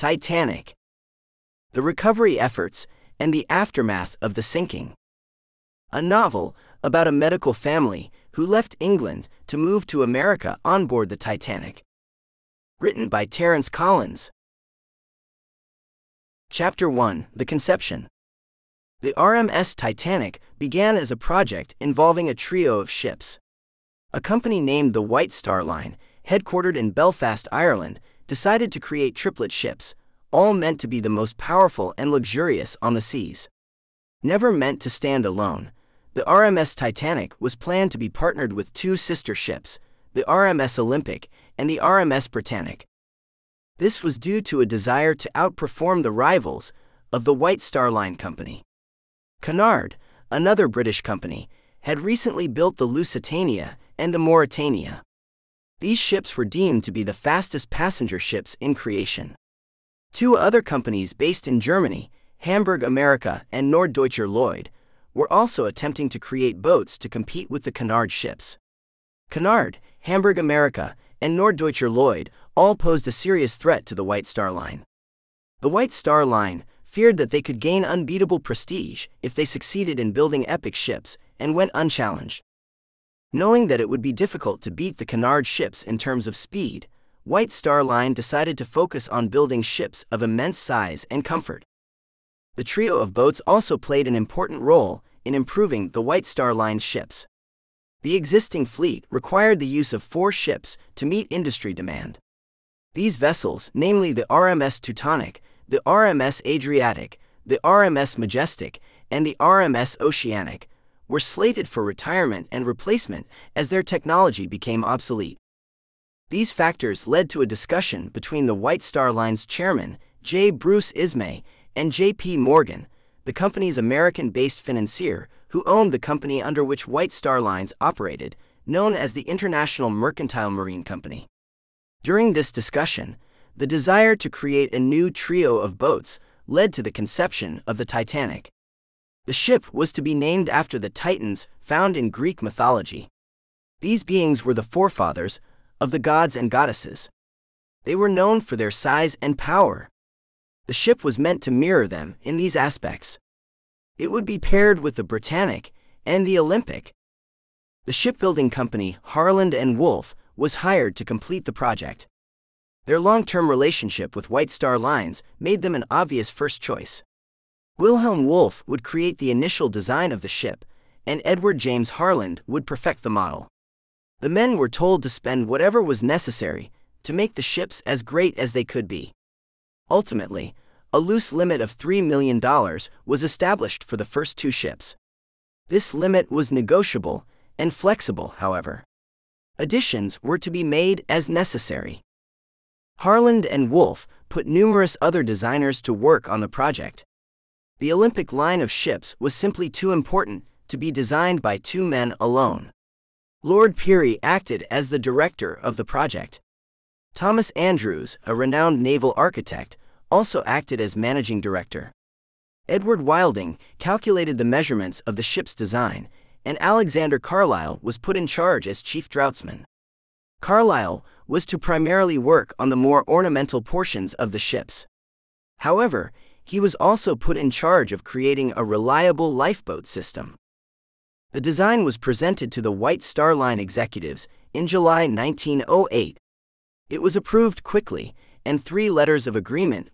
Titanic. The recovery efforts and the aftermath of the sinking. A novel about a medical family who left England to move to America on board the Titanic. Written by Terence Collins. Chapter 1: The Conception. The RMS Titanic began as a project involving a trio of ships. A company named the White Star Line, headquartered in Belfast, Ireland, decided to create triplet ships, all meant to be the most powerful and luxurious on the seas. Never meant to stand alone, the RMS Titanic was planned to be partnered with two sister ships, the RMS Olympic and the RMS Britannic. This was due to a desire to outperform the rivals of the White Star Line company. Cunard, another British company, had recently built the Lusitania and the Mauretania. These ships were deemed to be the fastest passenger ships in creation. Two other companies based in Germany, Hamburg America and Norddeutscher Lloyd, were also attempting to create boats to compete with the Cunard ships. Cunard, Hamburg America, and Norddeutscher Lloyd all posed a serious threat to the White Star Line. The White Star Line feared that they could gain unbeatable prestige if they succeeded in building epic ships and went unchallenged. Knowing that it would be difficult to beat the Cunard ships in terms of speed, White Star Line decided to focus on building ships of immense size and comfort. The trio of boats also played an important role in improving the White Star Line's ships. The existing fleet required the use of 4 ships to meet industry demand. These vessels, namely the RMS Teutonic, the RMS Adriatic, the RMS Majestic, and the RMS Oceanic, were slated for retirement and replacement as their technology became obsolete. These factors led to a discussion between the White Star Line's chairman, J. Bruce Ismay, and J.P. Morgan, the company's American-based financier, who owned the company under which White Star Lines operated, known as the International Mercantile Marine Company. During this discussion, the desire to create a new trio of boats led to the conception of the Titanic. The ship was to be named after the Titans found in Greek mythology. These beings were the forefathers of the gods and goddesses. They were known for their size and power. The ship was meant to mirror them in these aspects. It would be paired with the Britannic and the Olympic. The shipbuilding company Harland and Wolff was hired to complete the project. Their long-term relationship with White Star Lines made them an obvious first choice. Wilhelm Wolff would create the initial design of the ship, and Edward James Harland would perfect the model. The men were told to spend whatever was necessary to make the ships as great as they could be. Ultimately, a loose limit of $3 million was established for the first 2 ships. This limit was negotiable and flexible, however. Additions were to be made as necessary. Harland and Wolff put numerous other designers to work on the project. The Olympic line of ships was simply too important to be designed by 2 men alone. Lord Peary acted as the director of the project. Thomas Andrews, a renowned naval architect, also acted as managing director. Edward Wilding calculated the measurements of the ship's design, and Alexander Carlisle was put in charge as chief draughtsman. Carlisle was to primarily work on the more ornamental portions of the ships. However, he was also put in charge of creating a reliable lifeboat system. The design was presented to the White Star Line executives in July 1908. It was approved quickly, and 3 letters of agreement